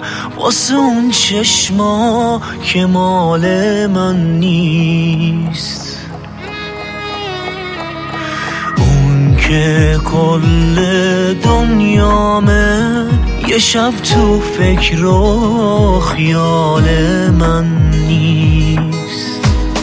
واسه اون چشما که مال من نیست، اون که کل دنیامه یه شب تو فکر و خیال من نیست.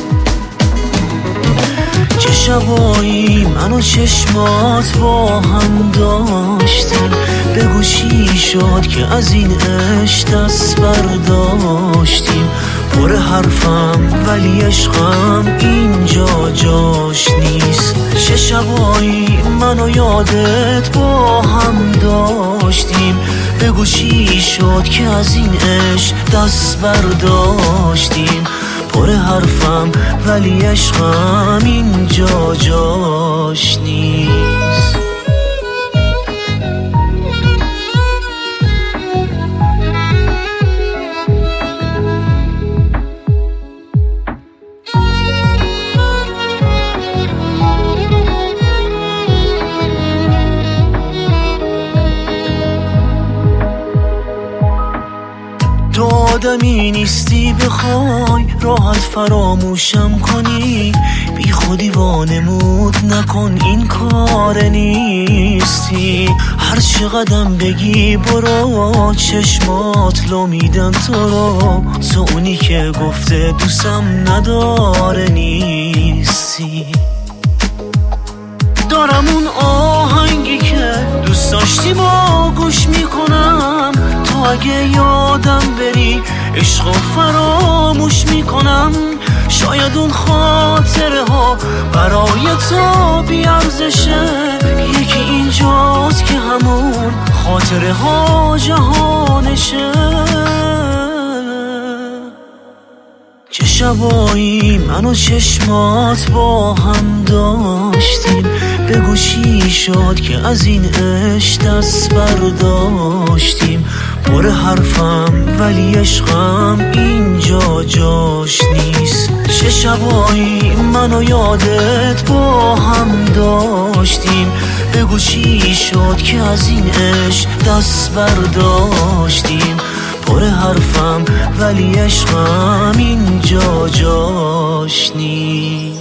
چه شبایی من و چشمات با هم داشتیم، بگو چی شد که از این عشق دست برداشتیم. پر حرفم ولی عشقم اینجا جاش نیست. چه شبایی من و یادت با هم داشتیم، بگو چی شد که از این عشق دست برداشتیم. پر حرفم ولی عشقم اینجا جاش نیست. تو آدمی نیستی بخوای راحت فراموشم کنی، بی خودی وانمود نکن این کار نیستی. هر چقدرم بگی برو چشمات لو میدن تو رو، تو اونی که گفته دوستم نداره نیستی. دارم اون آهنگی که دوست داشتی با گوش میکنم، تو اگه یادم بری عشق و فراموش میکنم. شاید اون خاطره ها برای تو بیارزشه، یکی اینجاست که همون خاطره ها جهانشه. چه شبایی من و چشمات با هم داشتیم، بگو چی شد که از این عشق دست برداشتیم. پر حرفم ولی عشقم اینجا جاش نیست. چه شبایی من و یادت با هم داشتیم، بگو چی شد که از این عشق دست برداشتیم. پر حرفم ولی عشقم اینجا جاش نیست.